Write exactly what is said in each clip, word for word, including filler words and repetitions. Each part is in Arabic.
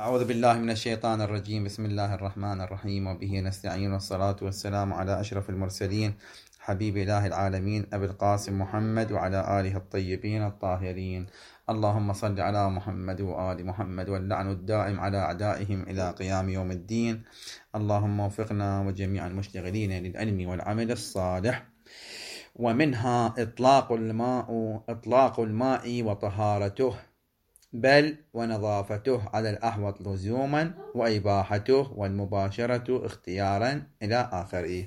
أعوذ بالله من الشيطان الرجيم. بسم الله الرحمن الرحيم، وبه نستعين، والصلاة والسلام على أشرف المرسلين حبيب إله العالمين أبي القاسم محمد وعلى آله الطيبين الطاهرين. اللهم صل على محمد وآل محمد، واللعن الدائم على أعدائهم إلى قيام يوم الدين. اللهم وفقنا وجميع المشتغلين للعلم والعمل الصالح. ومنها إطلاق الماء إطلاق الماء وطهارته، بل ونظافته على الأحوط لزوما، وإباحته والمباشرة اختيارا، إلى آخره.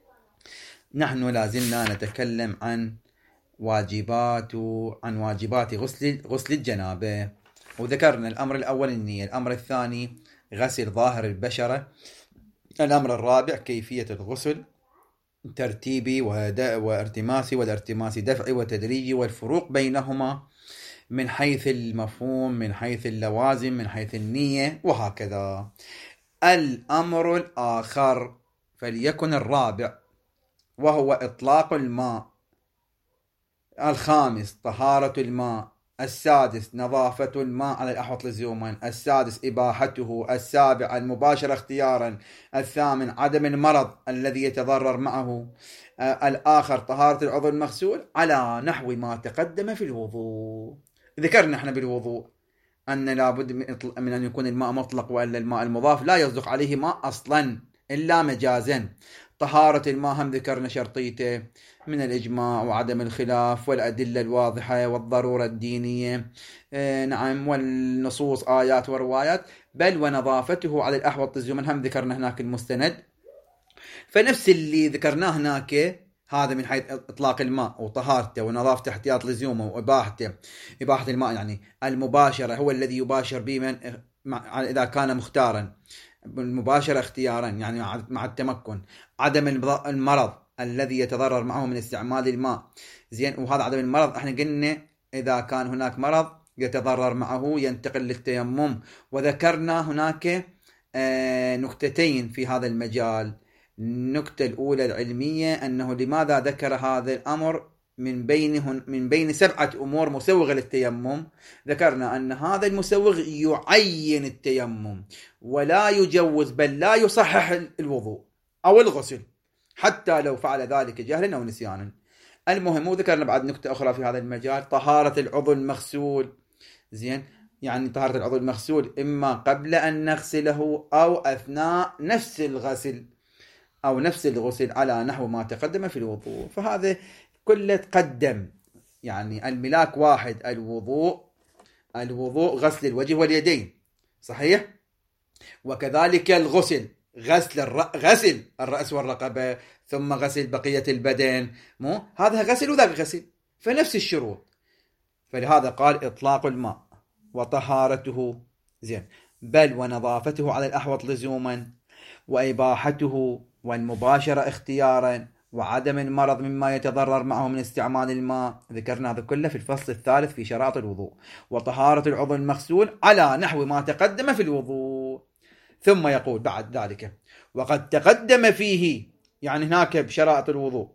نحن لازلنا نتكلم عن واجبات عن واجبات غسل غسل الجنابة، وذكرنا الأمر الأول النية، الأمر الثاني غسل ظاهر البشرة، الأمر الرابع كيفية الغسل، ترتيبي وارتماسي، والارتماس دفعي وتدريجي، والفروق بينهما من حيث المفهوم، من حيث اللوازم، من حيث النية، وهكذا. الأمر الآخر فليكن الرابع، وهو إطلاق الماء. الخامس طهارة الماء. السادس نظافة الماء على الأحوط لزوما. السادس إباحته. السابع المباشرة اختيارا. الثامن عدم المرض الذي يتضرر معه. آه الآخر طهارة العضو المغسول على نحو ما تقدم في الوضوء. ذكرنا احنا بالوضوء أن لابد من أن يكون الماء مطلق، وأن الماء المضاف لا يصدق عليه ماء أصلا إلا مجازا. طهارة الماء هم ذكرنا شرطيته من الإجماع وعدم الخلاف والأدلة الواضحة والضرورة الدينية، اه نعم، والنصوص آيات وروايات. بل ونظافته على الأحوط لزوما هم ذكرنا هناك المستند. فنفس اللي ذكرناه هناك، هذا من حيث إطلاق الماء وطهارته ونظافته احتياط لزومه وإباحته. إباحة الماء يعني المباشرة، هو الذي يباشر بمن إذا كان مختارا، المباشرة اختيارا يعني مع التمكن. عدم المرض الذي يتضرر معه من استعمال الماء، زين، وهذا عدم المرض احنا قلنا إذا كان هناك مرض يتضرر معه ينتقل للتيمم. وذكرنا هناك آه نكتتين في هذا المجال. النكتة الأولى العلمية، أنه لماذا ذكر هذا الأمر من بينهن من بين سبعة أمور مسوغة للتيمم. ذكرنا أن هذا المسوغ يعين التيمم ولا يجوز بل لا يصحح الوضوء أو الغسل، حتى لو فعل ذلك جهلا أو نسيانا. المهم، وذكرنا بعد نكتة أخرى في هذا المجال، طهارة العضو المغسول. زين، يعني طهارة العضو المغسول إما قبل أن نغسله أو أثناء نفس الغسل أو نفس الغسل على نحو ما تقدم في الوضوء. فهذا كله تقدم، يعني الملاك واحد، الوضوء الوضوء غسل الوجه واليدين، صحيح؟ وكذلك الغسل، غسل الر... غسل الرأس والرقبة، ثم غسل بقية البدن، مو هذا غسل وذاك غسل، فنفس الشروط. فلهذا قال إطلاق الماء وطهارته، زين، بل ونظافته على الأحوط لزوما، وإباحته والمباشرة اختيارا، وعدم المرض مما يتضرر معه من استعمال الماء. ذكرنا هذا كله في الفصل الثالث في شرائط الوضوء. وطهارة العضو المغسول على نحو ما تقدم في الوضوء. ثم يقول بعد ذلك: وقد تقدم فيه، يعني هناك بشرائط الوضوء،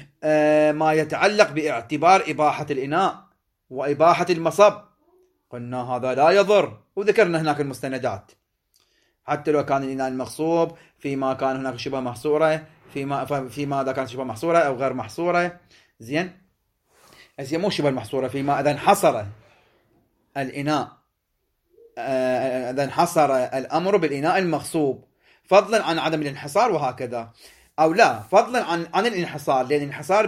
آه ما يتعلق باعتبار إباحة الإناء وإباحة المصب. قلنا هذا لا يضر، وذكرنا هناك المستندات، حتى لو كان الإناء المغصوب، فيما كان هناك شبه محصورة، فيما فيما إذا كانت شبه محصورة أو غير محصورة. زين، هي مو شبه محصورة، فيما إذا انحصر الإناء، إذا انحصر الأمر بالإناء المغصوب فضلا عن عدم الانحصار، وهكذا. أو لا، فضلا عن عن الانحصار، لأن الانحصار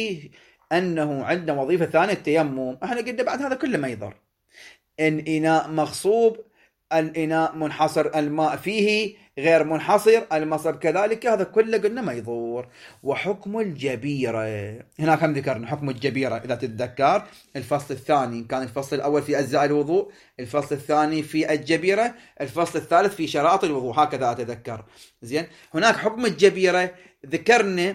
بأنه عندنا وظيفة ثانية التيمم. احنا قلنا بعد هذا كله ما يضر. إن إناء مغصوب، الإناء منحصر الماء فيه، غير منحصر المصب كذلك، هذا كله قلنا ما يضر. وحكم الجبيرة، هناك هم ذكرنا حكم الجبيرة إذا تتذكر الفصل الثاني، كان الفصل الأول في أجزاء الوضوء، الفصل الثاني في الجبيرة، الفصل الثالث في شرائط الوضوء، هكذا أتذكر. زين، هناك حكم الجبيرة ذكرنا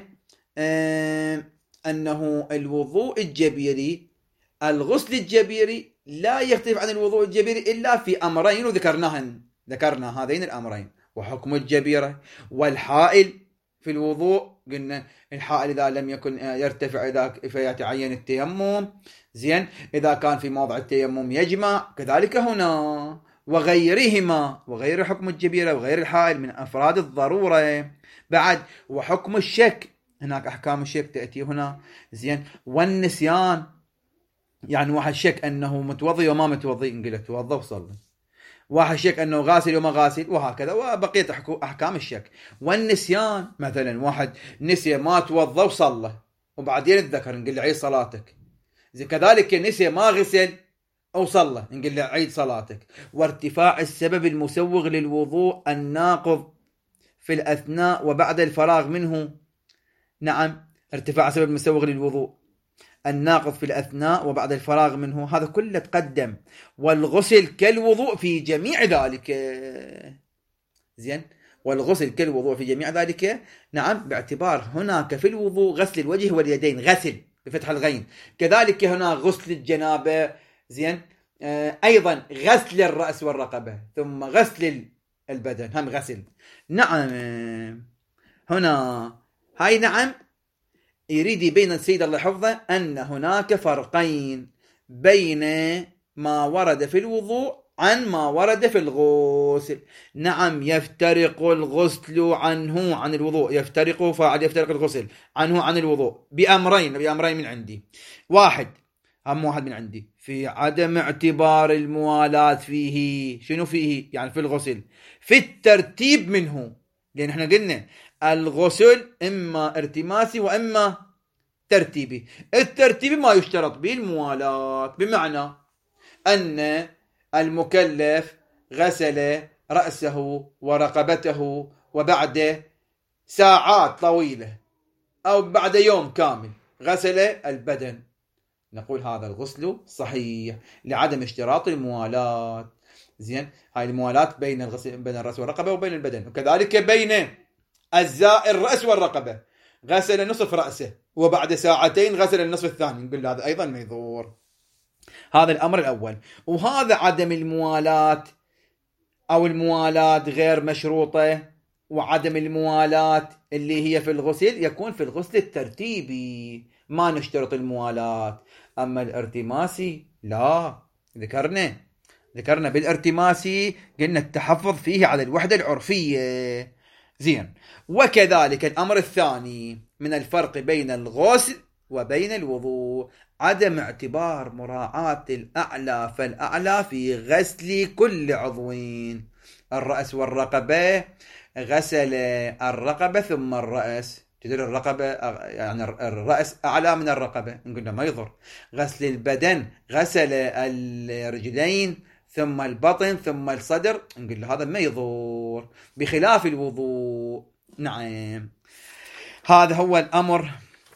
آه أنه الوضوء الجبيري، الغسل الجبيري لا يختلف عن الوضوء الجبيري إلا في أمرين، وذكرناهن ذكرنا هذين الأمرين: وحكم الجبيرة والحائل في الوضوء. قلنا الحائل إذا لم يكن يرتفع إذا فيتعين التيمم. زين، إذا كان في موضع التيمم يجمع، كذلك هنا وغيرهما، وغير حكم الجبيرة وغير الحائل من أفراد الضرورة. بعد وحكم الشك، هناك أحكام الشك تأتي هنا. زين. والنسيان، يعني واحد شك أنه متوضي وما متوضي، نقول توضى وصلي. واحد شك أنه غاسل وما غاسل، وهكذا، وبقية أحكام الشك. والنسيان، مثلا واحد نسي ما توضى وصلى وبعدين اتذكر، نقول له عيد صلاتك. زي كذلك نسي ما غسل أو صلى، نقول له عيد صلاتك. وارتفاع السبب المسوغ للوضوء الناقض في الأثناء وبعد الفراغ منه. نعم، ارتفاع السبب المسوغ للوضوء الناقض في الأثناء وبعد الفراغ منه، هذا كله تقدم. والغسل كالوضوء في جميع ذلك. زين. والغسل كالوضوء في جميع ذلك. نعم، باعتبار هناك في الوضوء غسل الوجه واليدين، غسل بفتح الغين. كذلك هنا غسل الجنابة. زين. آه أيضا غسل الرأس والرقبة، ثم غسل البدن هم غسل. نعم. هنا هاي نعم يريد يبين السيد الله حفظه أن هناك فرقين بين ما ورد في الوضوء عن ما ورد في الغسل. نعم، يفترق الغسل عنه عن الوضوء، يفترق فاعل يفترق الغسل عنه عن الوضوء بأمرين، بأمرين من عندي. واحد، هم واحد من عندي، في عدم اعتبار الموالاة فيه. شنو فيه؟ يعني في الغسل، في الترتيب منه. لأن احنا قلنا الغسل إما ارتماسي وإما ترتيبي. الترتيبي ما يشترط به الموالاة، بمعنى أن المكلف غسل رأسه ورقبته وبعد ساعات طويلة أو بعد يوم كامل غسل البدن، نقول هذا الغسل صحيح لعدم اشتراط الموالاة. زين. هاي الموالاة بين الغسل بين الرأس والرقبة وبين البدن، وكذلك بين أجزاء الرأس والرقبة. غسل نصف رأسه وبعد ساعتين غسل النصف الثاني، نقول هذا أيضا ما يضر. هذا الأمر الأول. وهذا عدم الموالاة أو الموالاة غير مشروطة، وعدم الموالاة اللي هي في الغسل يكون في الغسل الترتيبي، ما نشترط الموالاة. أما الارتماسي لا، ذكرنا ذكرنا بالارتماسي قلنا التحفظ فيه على الوحدة العرفية. زين. وكذلك الأمر الثاني من الفرق بين الغسل وبين الوضوء عدم اعتبار مراعاة الأعلى فالأعلى في غسل كل عضوين. الرأس والرقبة، غسل الرقبة ثم الرأس، تدري الرقبة يعني الرأس أعلى من الرقبة، نقول ما يضر. غسل البدن، غسل الرجلين ثم البطن ثم الصدر، نقول له هذا ما يضر، بخلاف الوضوء. نعم، هذا هو الأمر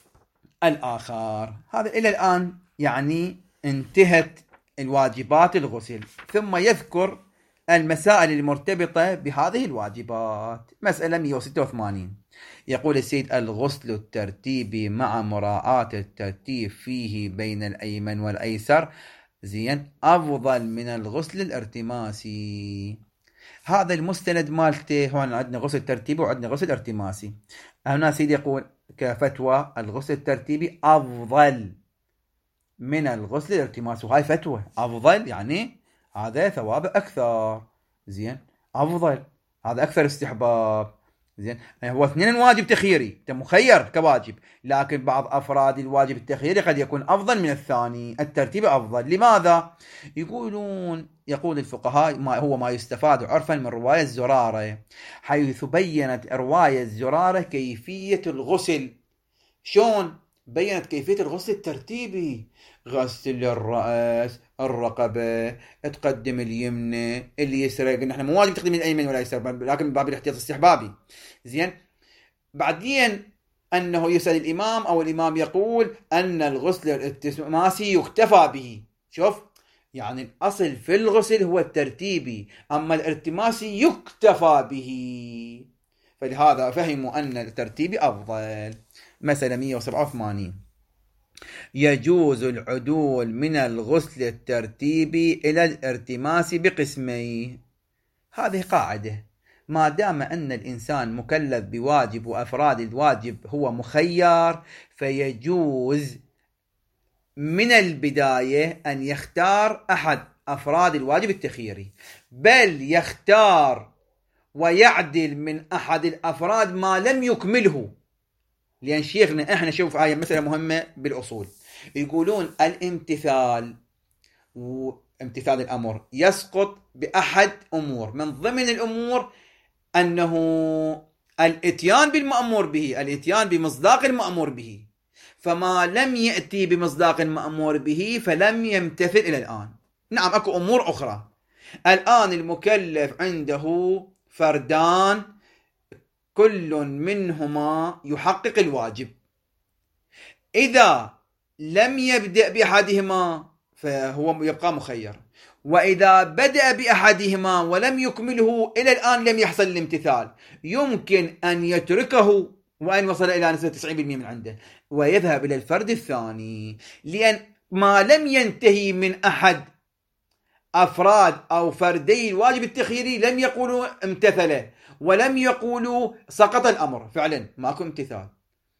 الآخر. هذا إلى الآن يعني انتهت الواجبات الغسل، ثم يذكر المسائل المرتبطة بهذه الواجبات. مسألة مئة وستة وثمانين يقول السيد: الغسل الترتيبي مع مراعاة الترتيب فيه بين الأيمن والأيسر زين أفضل من الغسل الارتماسي. هذا المستند مالته، هون عندنا غسل ترتيبي وعندنا غسل ارتماسي. هنا سيد يقول كفتوى الغسل الترتيبي أفضل من الغسل الارتماسي، وهاي فتوى أفضل يعني هذا ثواب أكثر. زين، أفضل هذا أكثر استحباب. زين، هو اثنين واجب تخييري، انت مخير كواجب، لكن بعض افراد الواجب التخييري قد يكون افضل من الثاني، الترتيب افضل. لماذا؟ يقولون يقول الفقهاء ما هو ما يستفاد عرفا من رواية الزرارة، حيث بينت رواية الزرارة كيفية الغسل. شون بينت كيفية الغسل الترتيبي؟ غسل الرأس، الرقبة، تقدم اليمنى اليسرى. قلنا احنا مو واجب تقديم الايمن ولا اليسار، لكن باب الاحتياط الاستحبابي. زين، بعدين انه يسأل الامام او الامام يقول ان الغسل الالتماسي يكتفى به. شوف، يعني الاصل في الغسل هو الترتيبي، اما الالتماسي يكتفى به، فلهذا فهموا ان الترتيبي افضل. مسألة مئة وسبعة وثمانين يجوز العدول من الغسل الترتيبي إلى الارتماسي بقسمين. هذه قاعدة، ما دام أن الإنسان مكلف بواجب وأفراد الواجب هو مخير، فيجوز من البداية أن يختار أحد أفراد الواجب التخييري، بل يختار ويعدل من أحد الأفراد ما لم يكمله. لأن شيخنا إحنا شوف هاي مسألة مهمة بالأصول، يقولون الامتثال وامتثال الأمر يسقط بأحد أمور، من ضمن الأمور أنه الاتيان بالمأمور به، الاتيان بمصداق المأمور به، فما لم يأتي بمصداق المأمور به فلم يمتثل إلى الآن. نعم أكو أمور أخرى. الآن المكلف عنده فردان كل منهما يحقق الواجب، إذا لم يبدأ بأحدهما فهو يبقى مخير، وإذا بدأ بأحدهما ولم يكمله إلى الآن لم يحصل الامتثال، يمكن أن يتركه وأن وصل إلى نسبة تسعين بالمئة من عنده ويذهب إلى الفرد الثاني، لأن ما لم ينتهي من أحد أفراد أو فردي الواجب التخييري لم يقولوا امتثله ولم يقولوا سقط الأمر، فعلا ماكو امتثال.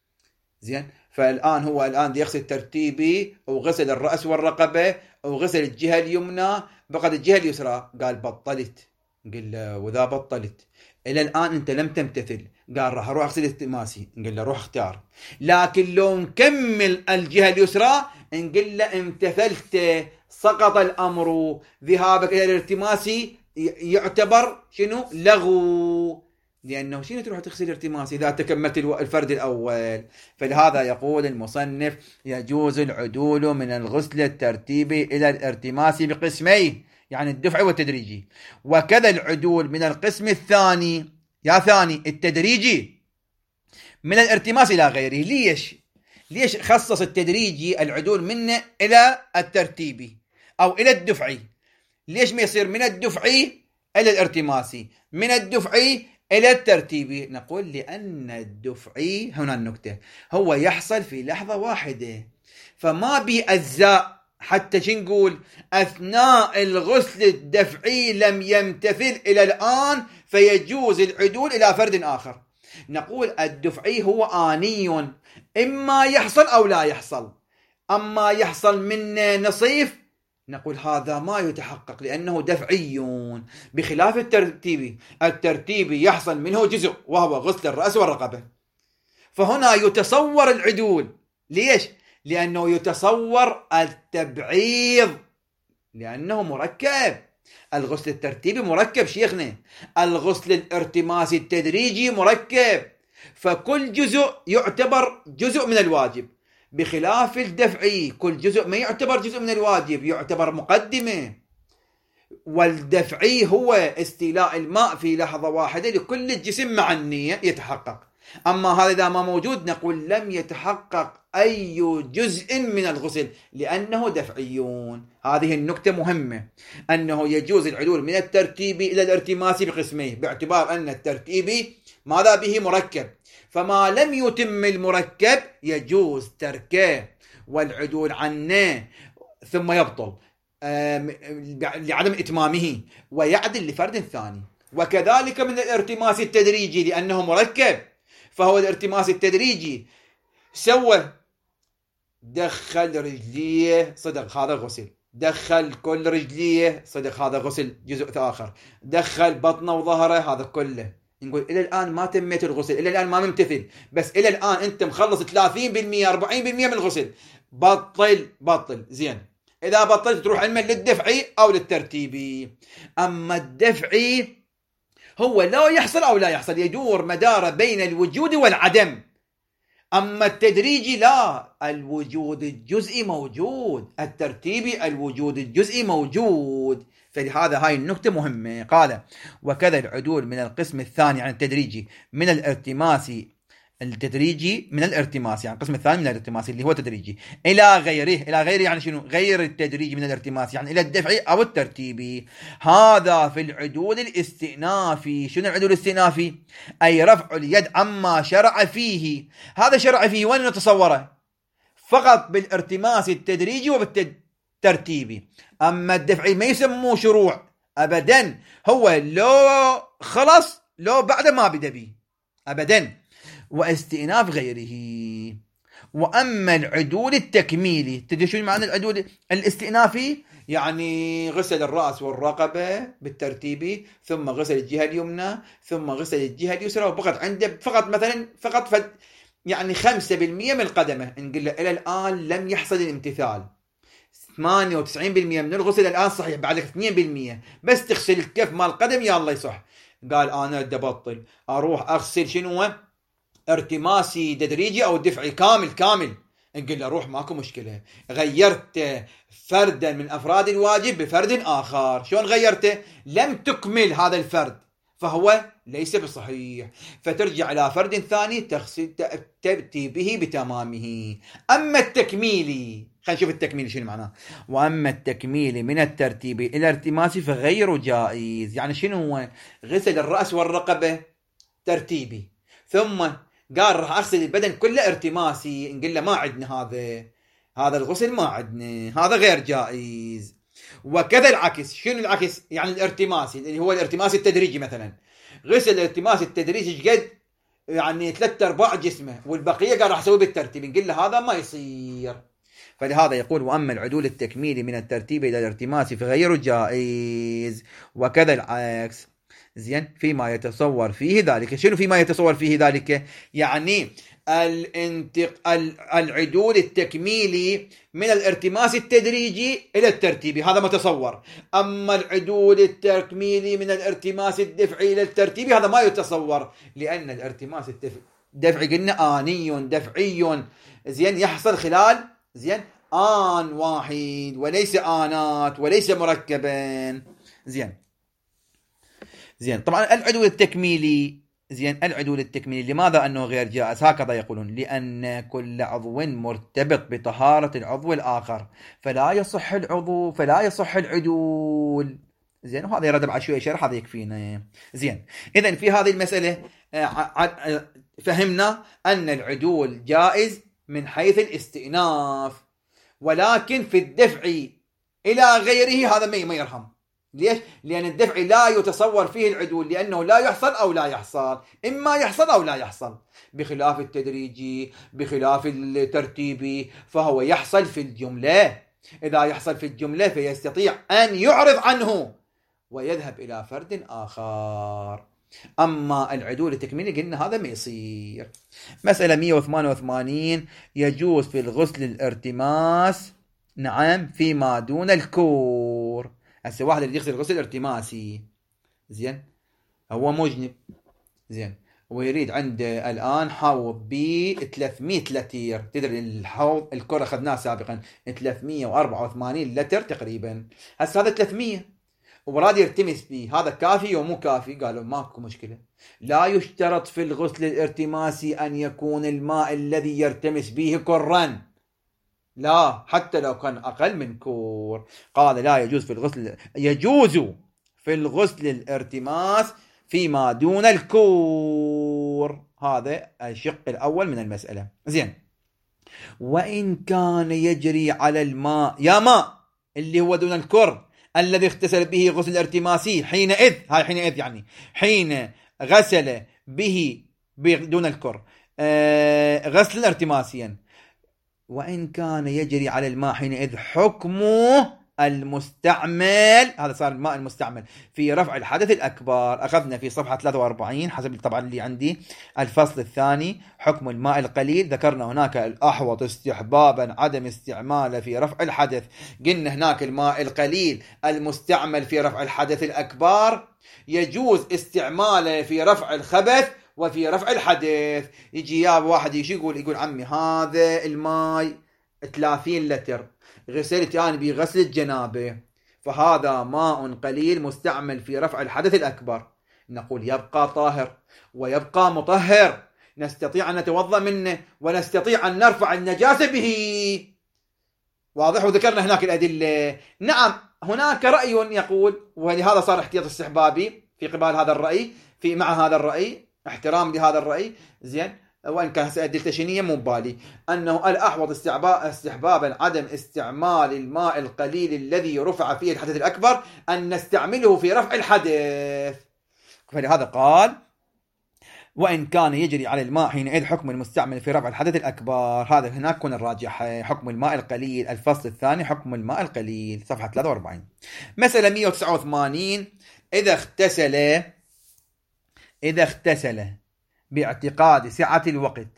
زين، فالآن هو الآن يغسل ترتيبي وغسل الرأس والرقبة وغسل الجهة اليمنى، بقد الجهة اليسرى، قال بطلت. قل له وذا بطلت إلى الآن أنت لم تمتثل، قال راح أروح أغسل التماسي، نقول له روح اختار. لكن لو نكمل الجهة اليسرى نقول له امتثلت، سقط الأمر، ذهابك إلى الارتماسي يعتبر شنو؟ لغو، لأنه شنو تروح تغسل الارتماس إذا تكملت الفرد الأول. فلهذا يقول المصنف يجوز العدول من الغسل الترتيبي إلى الارتماس بقسمين، يعني الدفعي والتدريجي، وكذا العدول من القسم الثاني يا ثاني التدريجي من الارتماس إلى غيره. ليش؟ ليش خصص التدريجي العدول منه إلى الترتيبي أو إلى الدفعي؟ ليش ما يصير من الدفعي إلى الارتماسي، من الدفعي إلى الترتيبي؟ نقول لأن الدفعي هنا النكتة هو يحصل في لحظة واحدة، فما بأجزاء حتى شو نقول أثناء الغسل الدفعي لم يمتثل إلى الآن فيجوز العدول إلى فرد آخر. نقول الدفعي هو آني، إما يحصل أو لا يحصل، أما يحصل منه نصيف نقول هذا ما يتحقق لأنه دفعي، بخلاف الترتيبي. الترتيبي يحصل منه جزء وهو غسل الرأس والرقبة، فهنا يتصور العدول. ليش؟ لأنه يتصور التبعيض، لأنه مركب. الغسل الترتيبي مركب شيخنا، الغسل الارتماسي التدريجي مركب، فكل جزء يعتبر جزء من الواجب، بخلاف الدفعي كل جزء ما يعتبر جزء من الواجب، يعتبر مقدمة. والدفعي هو استيلاء الماء في لحظة واحدة لكل الجسم مع النية يتحقق. أما هذا إذا ما موجود نقول لم يتحقق أي جزء من الغسل لأنه دفعيون. هذه النكتة مهمة، أنه يجوز العدول من الترتيبي إلى الارتماسي بقسميه، باعتبار أن الترتيبي ماذا به مركب، فما لم يتم المركب يجوز تركه والعدول عنه ثم يبطل لعدم إتمامه ويعدل لفرد ثاني. وكذلك من الارتماس التدريجي لأنه مركب، فهو الارتماس التدريجي سوى دخل رجليه صدق هذا غسل، دخل كل رجليه صدق هذا غسل جزء آخر، دخل بطنه وظهره هذا كله. نقول إلى الآن ما تميت الغسل، إلى الآن ما ممتثل، بس إلى الآن أنت مخلص ثلاثين بالمئة أربعين بالمئة من الغسل، بطل بطل. زين، إذا بطلت تروح علما للدفعي أو للترتيبي. أما الدفعي هو لا يحصل أو لا يحصل، يدور مداره بين الوجود والعدم. أما التدريجي لا، الوجود الجزئي موجود، الترتيبي الوجود الجزئي موجود. فلهذا هاي النكتة مهمة. قال وكذا العدول من القسم الثاني عن التدريجي من الارتماسي، التدريجي من الارتماسي يعني القسم الثاني من الارتماسي اللي هو تدريجي إلى غيره. إلى غيره يعني شنو؟ غير التدريجي من الارتماسي يعني إلى الدفعي أو الترتيبي. هذا في العدول الاستئنافي. شنو العدول الاستئنافي؟ أي رفع اليد عما شرع فيه. هذا شرع فيه وين نتصوره؟ فقط بالارتماس التدريجي وبالترتيبي. أما الدفعي ما يسموه شروع أبدا، هو لو خلص لو بعد ما بدأ به أبدا، واستئناف غيره. وأما العدول التكميلي، تدري شو معنى العدول الاستئنافي؟ يعني غسل الرأس والرقبة بالترتيب، ثم غسل الجهة اليمنى، ثم غسل الجهة اليسرى، وفقط عنده فقط مثلا فقط فد يعني خمسة بالمئة من القدمة. نقول له إلى الآن لم يحصل الامتثال. ثمانية وتسعين بالمئة من الغسل الآن صحيح، بعد اثنين بالمئة بس تغسل الكف مال القدم يا الله يصح. قال أنا بدي أبطل، أروح أغسل شنو؟ ارتماسي تدريجي أو دفعي كامل كامل. نقول له روح ماكو مشكلة، غيرت فردا من أفراد الواجب بفرد آخر. شلون غيرته؟ لم تكمل هذا الفرد فهو ليس بصحيح، فترجع إلى فرد ثاني تغسل تأتي به بتمامه. أما التكميلي، خلينا نشوف التكميلي شنو معناه. وأما التكميلي من الترتيب إلى الارتماس فغير جائز. يعني شنو هو؟ غسل الرأس والرقبة ترتيبي، ثم قال راح أغسل البدن كله ارتماسي. نقول له ما عندنا هذا، هذا الغسل ما عندنا، هذا غير جائز. وكذا العكس. شنو العكس؟ يعني الارتماسي اللي هو الارتماس التدريجي، مثلا غسل الارتماس التدريجي قد يعني ثلاثة ارباع جسمه والبقيه قال راح اسوي بالترتيب. نقول له هذا ما يصير. فلهذا يقول واما العدول التكميلي من الترتيب الى الارتماس فغير جائز، وكذا العكس. زين، فيما يتصور فيه ذلك. شنو فيما يتصور فيه ذلك؟ يعني الانتق... العدول التكميلي من الارتماس التدريجي إلى الترتيبي، هذا متصور. أما العدول التكميلي من الارتماس الدفعي إلى الترتيبي هذا ما يتصور، لأن الارتماس الدفعي قلنا آني دفعي، زين، يحصل خلال زين آن واحد وليس آنات وليس مركبا. زين زين طبعا العدول التكميلي، زين العدول التكميلي لماذا أنه غير جائز؟ هكذا يقولون: لأن كل عضو مرتبط بطهارة العضو الآخر، فلا يصح العضو فلا يصح العدول. زين، وهذا يرد بعد شوية شرح، هذا يكفينا. زين، إذن في هذه المسألة فهمنا أن العدول جائز من حيث الاستئناف، ولكن في الدفع إلى غيره هذا ما يرحم. ليش؟ لأن الدفع لا يتصور فيه العدول، لأنه لا يحصل أو لا يحصل، إما يحصل أو لا يحصل، بخلاف التدريجي بخلاف الترتيبي فهو يحصل في الجملة. إذا يحصل في الجملة فيستطيع أن يعرض عنه ويذهب إلى فرد آخر. أما العدول التكميلي قلنا هذا ما يصير. مسألة مئة وثمانية وثمانين: يجوز في الغسل الارتماس، نعم، فيما دون الكور. هسه واحد اللي يغسل غسل ارتماسي، زين، هو مجنب، زين، ويريد عنده الآن حوض ب ثلاثمئة لتر. تدري الحوض الكرة أخذناه سابقا ثلاثمئة وأربعة وثمانين لتر تقريبا، هسه هذا ثلاثمئة وبراد يرتمس به، هذا كافي ومو كافي؟ قالوا ماكو مشكلة. لا يشترط في الغسل الارتماسي أن يكون الماء الذي يرتمس به كرا، لا، حتى لو كان أقل من كور. قال لا يجوز في الغسل يجوز في الغسل الارتماس فيما دون الكور. هذا الشق الأول من المسألة. زين، وإن كان يجري على الماء، يا ماء اللي هو دون الكر الذي اغتسل به غسل ارتماسي حينئذ، هاي حينئذ يعني حين غسل به دون الكر آه غسلا ارتماسيا، وإن كان يجري على الماء حينئذ حكمه المستعمل، هذا صار الماء المستعمل في رفع الحدث الأكبر. أخذنا في صفحة ثلاثة وأربعين حسب طبعا اللي عندي الفصل الثاني حكم الماء القليل. ذكرنا هناك الأحوط استحبابا عدم استعماله في رفع الحدث. قلنا هناك الماء القليل المستعمل في رفع الحدث الأكبر يجوز استعماله في رفع الخبث وفي رفع الحدث. يجي ياب واحد يجي يقول يقول عمي هذا الماء ثلاثين لتر غسلت أنا يعني بغسل الجنابة، فهذا ماء قليل مستعمل في رفع الحدث الأكبر. نقول يبقى طاهر ويبقى مطهر، نستطيع أن نتوضأ منه ونستطيع أن نرفع النجاسة به. واضح؟ وذكرنا هناك الأدلة. نعم، هناك رأي يقول، ولهذا صار احتياط استحبابي في قبال هذا الرأي، في مع هذا الرأي احترام لهذا الرأي، زين، وإن كان أدلة شنية مو بالي، أنه الأحوط استحبابا عدم استعمال الماء القليل الذي رفع فيه الحدث الأكبر أن نستعمله في رفع الحدث. فلهذا قال وإن كان يجري على الماء حينئذ حكم المستعمل في رفع الحدث الأكبر. هذا هناك يكون الراجح حكم الماء القليل. الفصل الثاني حكم الماء القليل، صفحة ثلاثة وأربعين. مسألة مئة وتسعة وثمانين. إذا اغتسل إذا اغتسل باعتقاد سعة الوقت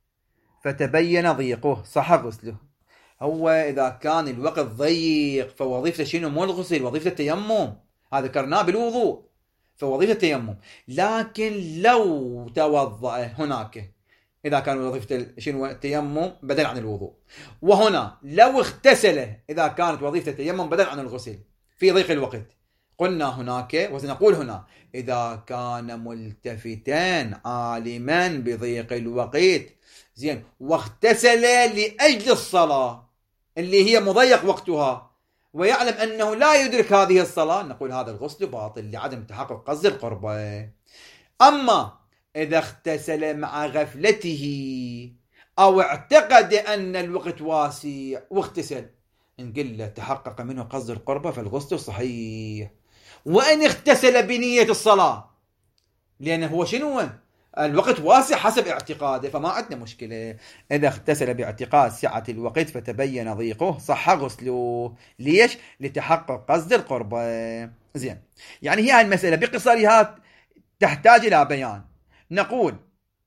فتبين ضيقه صح غسله. هو إذا كان الوقت ضيق فوظيفته شنو؟ مو الغسل، وظيفته التيمم. هذا ذكرناه بالوضوء، فوظيفة التيمم. لكن لو توضأ هناك، إذا كان وظيفة شنو؟ التيمم بدل عن الوضوء. وهنا لو اغتسل إذا كانت وظيفة التيمم بدل عن الغسل في ضيق الوقت. قلنا هناك وسنقول هنا إذا كان ملتفتان عالما بضيق الوقت زين واغتسل لأجل الصلاة اللي هي مضيق وقتها ويعلم أنه لا يدرك هذه الصلاة، نقول هذا الغسل باطل لعدم تحقق قصد القربة. أما إذا اغتسل مع غفلته أو اعتقد أن الوقت واسع واغتسل، نقول له تحقق منه قصد القربة فالغسل صحيح. وإن اغتسل بنية الصلاة لأنه هو شنو؟ الوقت واسع حسب اعتقاده، فما عندنا مشكلة. إذا اغتسل باعتقاد سعة الوقت فتبين ضيقه صح غسله. ليش؟ لتحقق قصد القربة. زين، يعني هي المسألة باختصارها تحتاج إلى بيان. نقول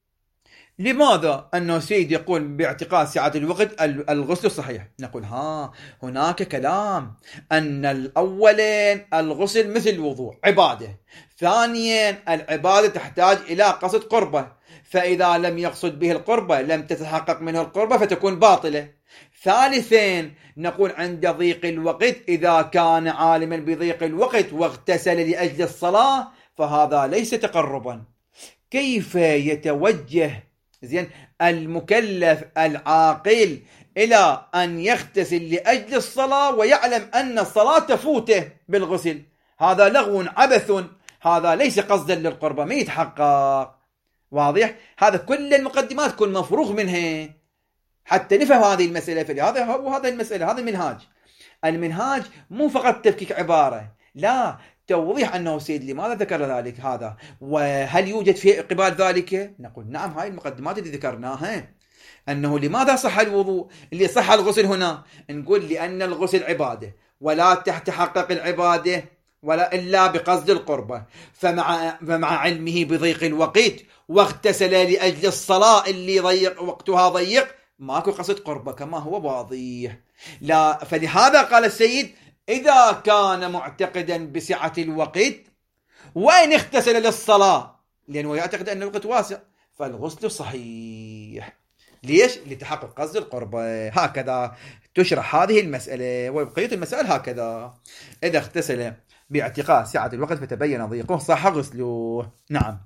لماذا أنه سيد يقول باعتقاد سعة الوقت الغسل صحيح؟ نقول ها هناك كلام أن الأولين الغسل مثل الوضوء عبادة، ثانيا العبادة تحتاج إلى قصد قربة، فإذا لم يقصد به القربة لم تتحقق منه القربة فتكون باطلة. ثالثا نقول عند ضيق الوقت إذا كان عالما بضيق الوقت واغتسل لأجل الصلاة فهذا ليس تقربا. كيف يتوجه زين المكلف العاقل إلى أن يغتسل لأجل الصلاة ويعلم أن الصلاة تفوته بالغسل؟ هذا لغو عبث، هذا ليس قصدا للقربة، ما يتحقق. واضح؟ هذا كل المقدمات تكون مفروغ منها حتى نفهم هذه المسألة. فلهذا هو هذا المسألة، هذا المنهاج. المنهاج مو فقط تفكيك عبارة، لا، توضيح أنه سيد لماذا ذكر ذلك هذا، وهل يوجد في قبال ذلك. نقول نعم، هاي المقدمات اللي ذكرناها. أنه لماذا صح الوضوء اللي صح الغسل هنا؟ نقول لأن الغسل عبادة ولا تتحقق العبادة ولا إلا بقصد القربة، فمع, فمع علمه بضيق الوقت واغتسل لأجل الصلاة اللي ضيق وقتها ضيق ماكو قصد قربة كما هو واضح. لا، فلهذا قال السيد إذا كان معتقدا بسعة الوقت وإن اغتسل للصلاة لأنه يعتقد أن الوقت واسع فالغسل صحيح. ليش؟ لتحقق قصد القربة. هكذا تشرح هذه المسألة، وبقية المسائل هكذا. إذا اغتسل باعتقاد سعة الوقت فتبين ضيقه صح غسله. نعم.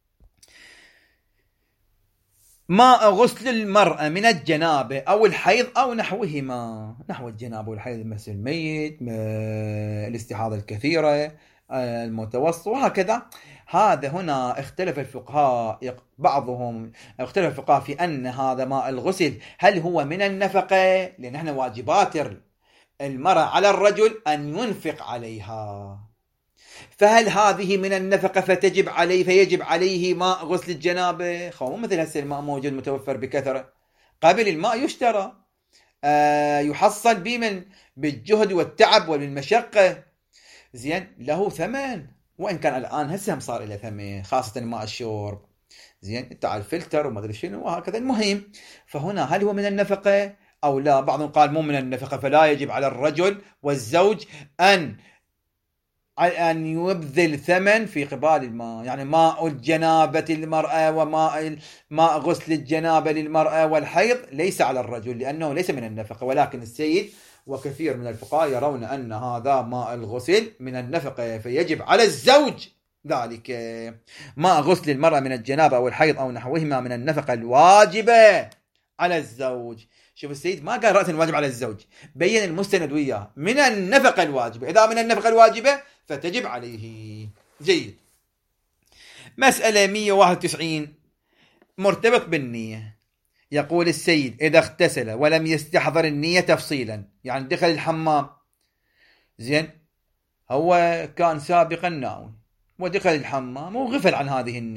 ما غسل المرأة من الجنابة أو الحيض أو نحوهما. نحو الجنابة والحيض مثل الميت، الاستحاضة الكثيرة، المتوسط، وهكذا. هذا هنا اختلف الفقهاء، بعضهم اختلف الفقهاء في أن هذا ماء الغسل هل هو من النفقة، لأن احنا واجبات المرأة على الرجل أن ينفق عليها، فهل هذه من النفقة فتجب عليه فيجب عليه ماء غسل الجنابة؟ خو مثل هسه الماء موجود متوفر بكثرة، قبل الماء يشترى آه يحصل به من بالجهد والتعب والمشقة، زين له ثمن، وإن كان الآن هسه صار له ثمن خاصة ماء الشرب، زين تعال فلتر وما أدري شنو وهكذا. المهم فهنا هل هو من النفقة أو لا؟ بعضهم قال مو من النفقة، فلا يجب على الرجل والزوج أن أن يبذل ثمن في قبال الماء، يعني ماء الجنابة للمرأة وماء ماء غسل الجنابة للمرأة والحيض ليس على الرجل لأنه ليس من النفقة. ولكن السيد وكثير من الفقهاء يرون أن هذا ماء الغسل من النفقة فيجب على الزوج ذلك. ماء غسل المرأة من الجنابة أو الحيض أو نحوهما من النفقة الواجبة على الزوج. شوف السيد ما قال رأسا واجب على الزوج، بين المستند وياه من النفقة الواجبة. إذا من النفقة الواجبة فتجب عليه. جيد. مسألة مئة وواحد وتسعين مرتبط بالنية. يقول السيد إذا اغتسل ولم يستحضر النية تفصيلا، يعني دخل الحمام، زين هو كان سابقا ناوي ودخل الحمام وغفل عن هذه النية،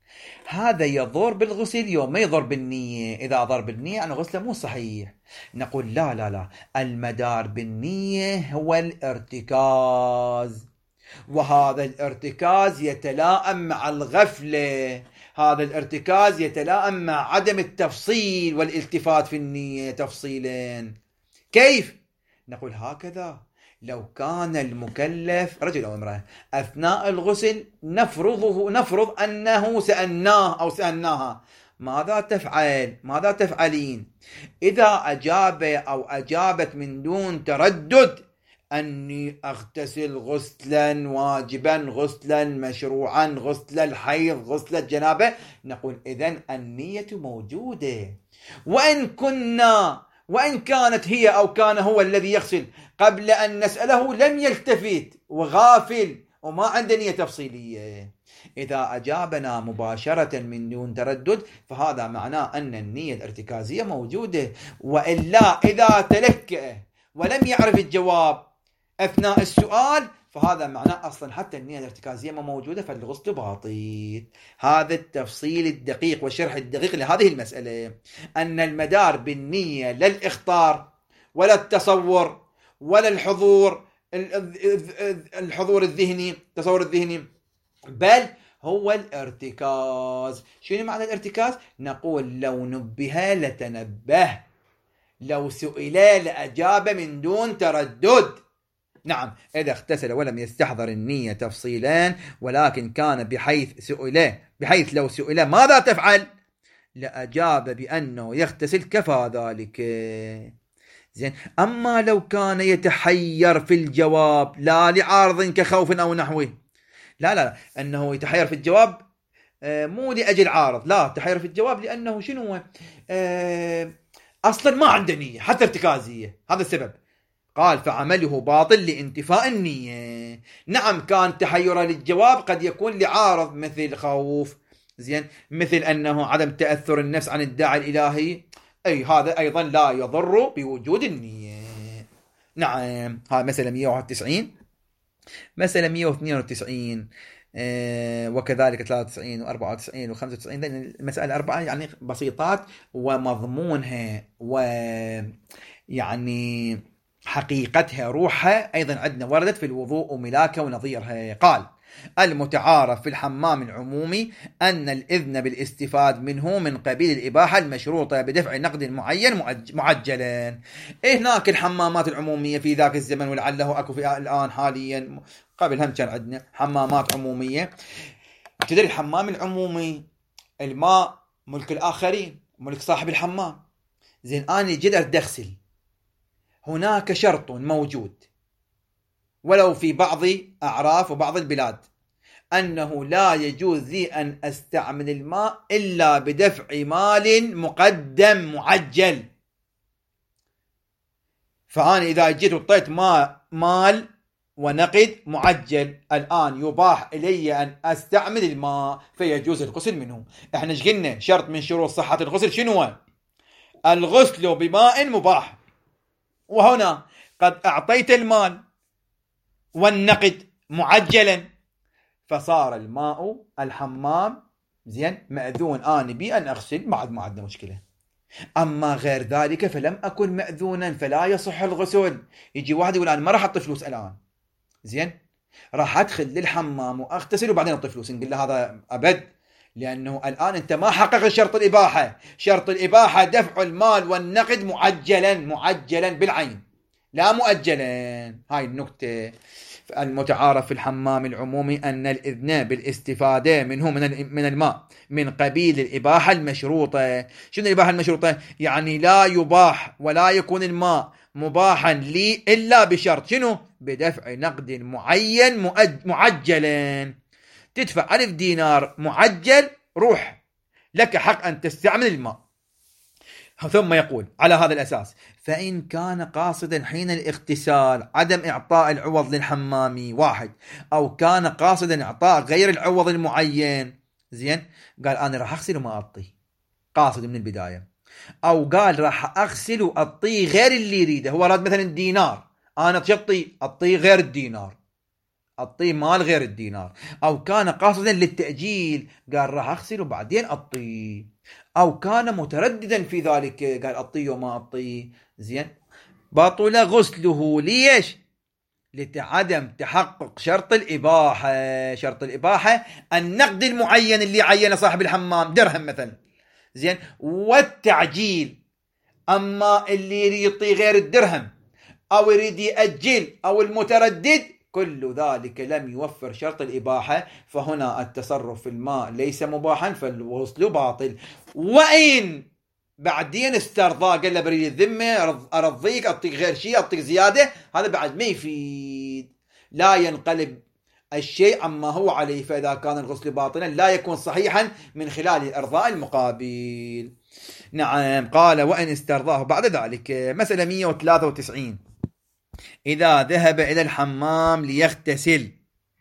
هذا يضر بالغسل يوم ما يضر بالنية. إذا ضر بالنية يعني غسله مو صحيح. نقول لا لا لا، المدار بالنية هو الارتكاز، وهذا الارتكاز يتلائم مع الغفلة، هذا الارتكاز يتلائم مع عدم التفصيل والالتفات في النية تفصيلين. كيف؟ نقول هكذا: لو كان المكلف رجل أو امرأة أثناء الغسل نفرضه نفرض أنه سألناه أو سألناها ماذا تفعل؟ ماذا تفعلين؟ إذا أجاب أو أجابت من دون تردد أني أغتسل غسلا واجبا، غسلا مشروعا، غسل الحيض، غسل الجنابة، نقول إذن النية موجودة. وإن كنا وإن كانت هي أو كان هو الذي يغسل قبل أن نسأله لم يلتفت وغافل وما عنده نية تفصيلية، إذا أجابنا مباشرة من دون تردد فهذا معناه أن النية الارتكازية موجودة. وإلا إذا تلكأ ولم يعرف الجواب أثناء السؤال فهذا معناه أصلا حتى النية الارتكازية ما موجودة، فالغسل باطل. هذا التفصيل الدقيق والشرح الدقيق لهذه المسألة، أن المدار بالنية لا الإخطار ولا التصور ولا الحضور الحضور الذهني التصور الذهني، بل هو الارتكاز. شنو معنى الارتكاز؟ نقول لو نبه لتنبه، لو سئل لأجاب من دون تردد. نعم، إذا اغتسل ولم يستحضر النية تفصيلان، ولكن كان بحيث سئل بحيث لو سئل ماذا تفعل لأجاب بأنه يغتسل كفى ذلك. زين. أما لو كان يتحير في الجواب لا لعارض كخوف أو نحوه، لا لا أنه يتحير في الجواب مو لأجل عارض، لا، تحير في الجواب لأنه شنو أصلا ما عنده نية حتى ارتكازية، هذا السبب قال فعمله باطل لانتفاء النية. نعم، كان تحير للجواب قد يكون لعارض مثل خوف، زين، مثل أنه عدم تأثر النفس عن الداعي الإلهي، أي هذا أيضا لا يضر بوجود النية. نعم، هذا مسألة مئة وواحد وتسعين. مسألة مئة واثنين وتسعين آه وكذلك ثلاثة وتسعين وأربعة وتسعين وخمسة وتسعين، المسألة أربعة يعني بسيطات، ومضمونها ويعني حقيقتها روحها أيضا عندنا وردت في الوضوء وملاكة ونظيرها. قال المتعارف في الحمام العمومي أن الإذن بالاستفاد منه من قبيل الإباحة المشروطة بدفع نقد معين معجلا. هناك الحمامات العمومية في ذاك الزمن ولعله أكو في الآن حاليا، قبل هم كان عندنا حمامات عمومية. تدري الحمام العمومي الماء ملك الآخرين، ملك صاحب الحمام. زين، أنا جدر دخسل، هناك شرط موجود ولو في بعض أعراف وبعض البلاد أنه لا يجوز لي أن أستعمل الماء إلا بدفع مال مقدم معجل. فأنا إذا جيت وطيت ماء مال ونقد معجل الآن يباح إلي أن أستعمل الماء فيجوز الغسل منه. إحنا قلنا شرط من شروط صحة الغسل شنو؟ الغسل بماء مباح، وهنا قد أعطيت المال والنقد معجلا فصار الماء الحمام زين مأذون آن بي أن أغسل، ما عاد ما عندنا مشكلة. أما غير ذلك فلم أكن مأذونا فلا يصح الغسل. يجي واحد يقول أنا ما راح أحط فلوس الآن، زين، راح أدخل للحمام وأغتسل وبعدين أحط فلوس، نقول له هذا أبد، لأنه الآن أنت ما حقق شرط الإباحة. شرط الإباحة دفع المال والنقد معجلا معجلا بالعين لا مؤجلا. هاي النكتة. المتعارف في الحمام العمومي أن الإذن بالاستفادة منه من من الماء من قبيل الإباحة المشروطة. شنو الإباحة المشروطة؟ يعني لا يباح ولا يكون الماء مباحا لي إلا بشرط شنو؟ بدفع نقد معين معجلا. تدفع ألف دينار معجل، روح لك حق أن تستعمل الماء. ثم يقول على هذا الأساس فإن كان قاصدا حين الاغتسال عدم إعطاء العوض للحمامي واحد، أو كان قاصدا إعطاء غير العوض المعين، زين، قال أنا راح أغسل وما أعطي، قاصد من البداية، أو قال راح أغسل وأعطي غير اللي يريده، هو راد مثلا دينار، أنا تشطي أعطي غير الدينار، أطيه مال غير الدينار، أو كان قاصدا للتأجيل قال راح أغسل وبعدين أطيه، أو كان مترددا في ذلك قال أطيه وما أطيه، زين، بطل غسله. ليش؟ لعدم تحقق شرط الإباحة. شرط الإباحة النقد المعين اللي عينه صاحب الحمام، درهم مثلا، زين، والتعجيل. أما اللي يريد يطي غير الدرهم أو يريد يأجل أو المتردد، كل ذلك لم يوفر شرط الإباحة، فهنا التصرف في الماء ليس مباحا، فالغسل باطل. وإن بعدين استرضاه قال له بريد الذمة أرضيك أعطيك غير شيء أعطيك زيادة، هذا بعد ما يفيد، لا ينقلب الشيء عما هو عليه. فإذا كان الغسل باطلا لا يكون صحيحا من خلال إرضاء المقابل. نعم. قال وإن استرضاه بعد ذلك. مسألة مئة وثلاثة وتسعين. إذا ذهب إلى الحمام ليغتسل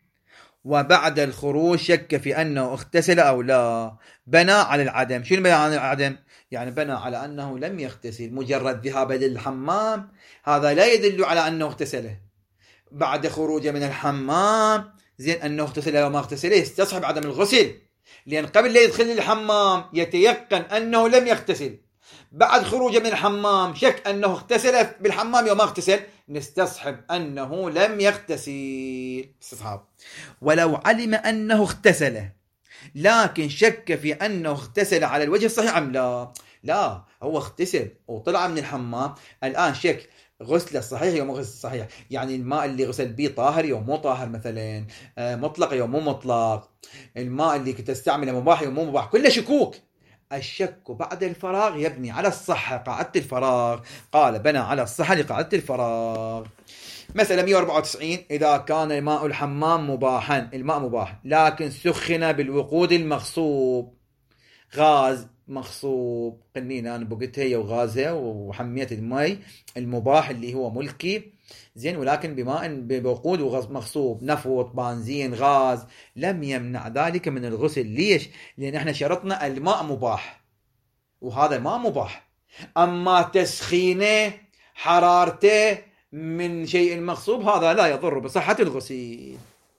وبعد الخروج شك في أنه اغتسل أو لا، بنى على العدم. شنو بنى على العدم؟ يعني بنى على أنه لم يغتسل. مجرد ذهابه للحمام هذا لا يدل على أنه اغتسله. بعد خروجه من الحمام زين أنه اغتسل أو ما اغتسل، يستصحب عدم الغسل، لأن قبل لا يدخل الحمام يتيقن أنه لم يغتسل. بعد خروجه من الحمام شك أنه اغتسل بالحمام أو ما اغتسل، نستصحب أنه لم يغتسل. استصحاب. ولو علم أنه اغتسل لكن شك في أنه اغتسل على الوجه الصحيح أم لا، لا، هو اغتسل وطلع من الحمام، الآن شك غسله صحيح يوم غسل صحيح، يعني الماء اللي غسل به طاهر يوم مو طاهر مثلا، مطلق يوم مو مطلق، الماء اللي كنت استعمله مباح يوم مو مباح، كله شكوك. الشك بعد الفراغ يبني على الصحة، قاعدة الفراغ. قال بنى على الصحة لقاعدة الفراغ. مسألة مئة وأربعة وتسعين. إذا كان ماء الحمام مباحا، الماء مباح لكن سخن بالوقود المغصوب، غاز مغصوب، قنينة أنا بقيتها هي وغازها وحميت الماء المباح اللي هو ملكي، زين، ولكن بماء بوقود مغصوب، نفط، بنزين، غاز، لم يمنع ذلك من الغسل. ليش؟ لأن احنا شرطنا الماء مباح وهذا ماء مباح. أما تسخينه حرارته من شيء مغصوب هذا لا يضر بصحة الغسل.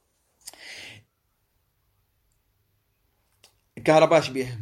كهرباء شبيه.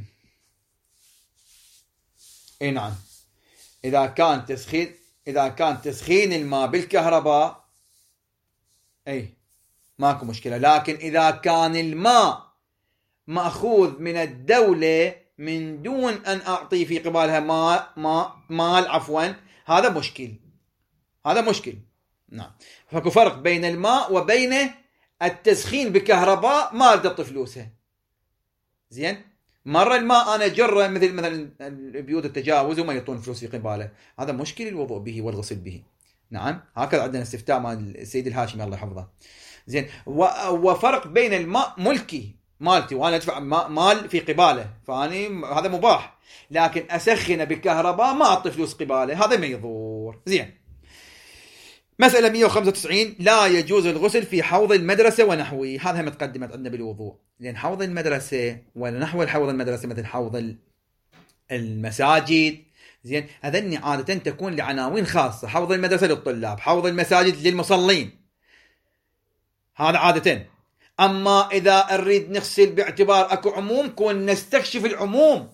اي نعم. إذا كان تسخين إذا كان تسخين الماء بالكهرباء أي ماكو مشكلة، لكن إذا كان الماء مأخوذ من الدولة من دون أن أعطي في قبالها ماء ماء مال عفوا، هذا مشكل، هذا مشكل. نعم. فكو فرق بين الماء وبين التسخين بكهرباء ما ردت فلوسها. زين، مرة الماء أنا جرة مثل مثلا البيوت التجاوز وما يعطون فلوس في قباله، هذا مشكل الوضوء به والغسل به. نعم، هكذا عندنا استفتاء مال السيد الهاشمي الله يحفظه. زين، وفرق بين الماء ملكي مالتي وانا ادفع مال في قباله، فاني هذا مباح، لكن اسخن بكهرباء ما اعطي فلوس قباله، هذا ما يضر. زين. مسألة مئة وخمسة وتسعين. لا يجوز الغسل في حوض المدرسة ونحوه. هذا متقدمة عندنا بالوضوء، لأن حوض المدرسة ونحو الحوض المدرسة مثل حوض المساجد، زين، هذني عادة تكون لعناوين خاصة. حوض المدرسة للطلاب، حوض المساجد للمصلين، هذا عادة. أما إذا نريد نغسل باعتبار أكو عموم كون نستكشف العموم.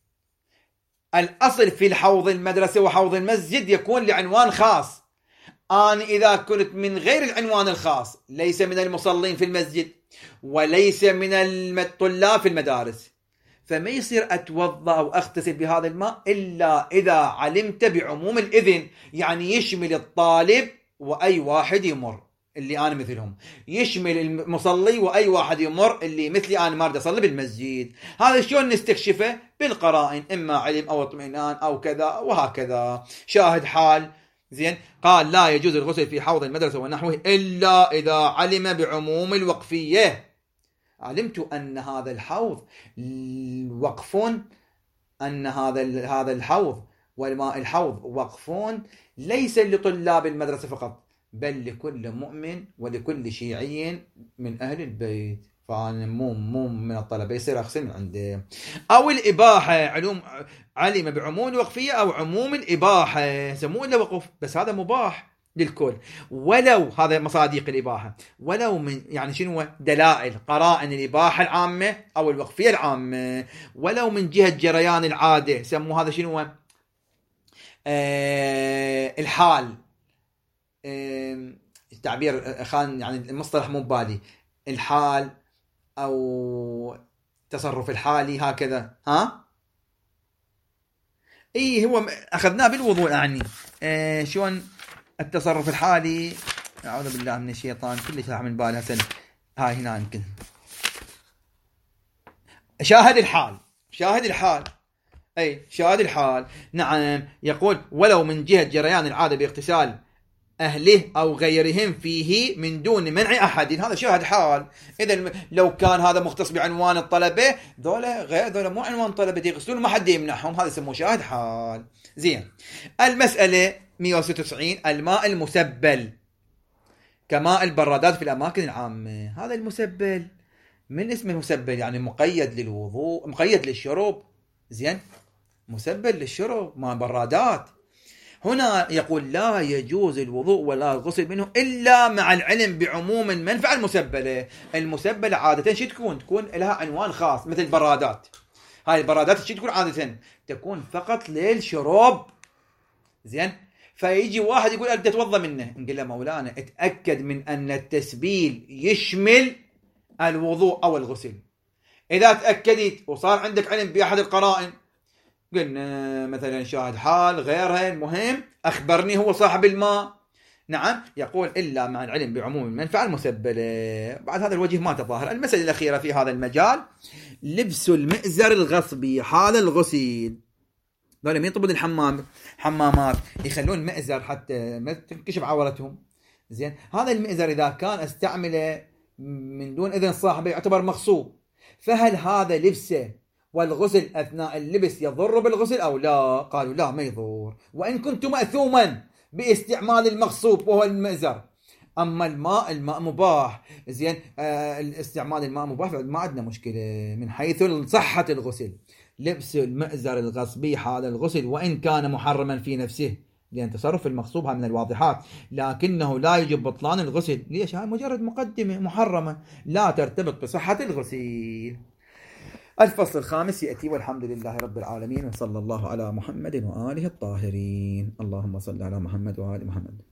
الأصل في الحوض المدرسة وحوض المسجد يكون لعنوان خاص. أنا إذا كنت من غير العنوان الخاص، ليس من المصلين في المسجد وليس من الطلاب في المدارس، فما يصير أتوضأ أو أغتسل بهذا الماء إلا إذا علمت بعموم الإذن، يعني يشمل الطالب وأي واحد يمر اللي أنا مثلهم، يشمل المصلي وأي واحد يمر اللي مثلي أنا ما أريد أصلي بالمسجد. هذا شلون نستكشفه؟ بالقرائن، إما علم أو اطمئنان أو كذا وهكذا، شاهد حال. زين. قال لا يجوز الغسل في حوض المدرسة ونحوه إلا إذا علم بعموم الوقفية. علمت أن هذا الحوض وقف، أن هذا هذا الحوض والماء الحوض وقفون ليس لطلاب المدرسة فقط، بل لكل مؤمن ولكل شيعي من أهل البيت، فأنا مو مو من الطلبة يصير أغسل من عنده. أو الإباحة، علوم علم بعموم الوقفية أو عموم الإباحة، سموه إلا وقف، بس هذا مباح للكل، ولو هذا مصادق الإباحة، ولو من يعني شنو دلائل قرائن الإباحة العامة أو الوقفية العامة، ولو من جهة جريان العادة، سموا هذا شنو آه الحال، آه التعبير خان يعني المصطلح مو ببالي، الحال أو تصرف الحالي هكذا. ها اي هو اخذناه بالوضوء يعني آه شلون التصرف الحالي. اعوذ بالله من الشيطان كلش راح من بالي هسه. هاي هنا يمكن شاهد الحال، شاهد الحال اي شاهد الحال. نعم يقول ولو من جهة جريان العادة باغتسال أهله أو غيرهم فيه من دون منع أحد، هذا شاهد حال. إذا لو كان هذا مختص بعنوان الطلبة، ذولا غير ذولا مو عنوان طلبة يغسلون ما حد يمنعهم، هذا يسموه شاهد حال. زين. المسألة مئة وستة وتسعين الماء المسبل كماء البرادات في الأماكن العامة. هذا المسبل من اسم المسبل يعني مقيد للوضوء، مقيد للشرب. زين مسبل للشرب ماء برادات. هنا يقول لا يجوز الوضوء ولا الغسل منه إلا مع العلم بعموم المنفعة المسبلة. المسبلة عادة شو تكون؟ تكون لها عنوان خاص مثل البرادات. هاي البرادات شو تكون عادة؟ تكون فقط للشرب. زين. فيجي واحد يقول أبدأ أتوضى منه، نقول له مولانا اتأكد من أن التسبيل يشمل الوضوء أو الغسل. إذا تأكدت وصار عندك علم بأحد القرائن، قلنا مثلا شاهد حال غيرها، المهم أخبرني هو صاحب الماء. نعم يقول إلا مع العلم بعموم المنفعة المسبلة. بعد هذا الوجه ما تظاهر. المسألة الأخيرة في هذا المجال لبس المئزر الغصبي حال الغسل. ذولا مين طبد الحمام حمامات يخلون مئزر حتى ما تنكشف عورتهم. زين هذا المئزر إذا كان استعمله من دون إذن صاحبه يعتبر مغصوب، فهل هذا لبسه والغسل أثناء اللبس يضر بالغسل أو لا؟ قالوا لا ما يضر، وإن كنت مأثوما باستعمال المغصوب وهو المئزر. أما الماء الماء مباح. زين آه استعمال الماء مباح، ما عندنا مشكلة من حيث صحة الغسل. لبس المئزر الغصبي حال الغسل وإن كان محرما في نفسه، لأن تصرف المغصوب من الواضحات، لكنه لا يجب بطلان الغسل. ليش؟ هاي مجرد مقدمة محرمة لا ترتبط بصحة الغسل. الفصل الخامس يأتي والحمد لله رب العالمين، وصلى الله على محمد وآله الطاهرين. اللهم صل على محمد وآل محمد.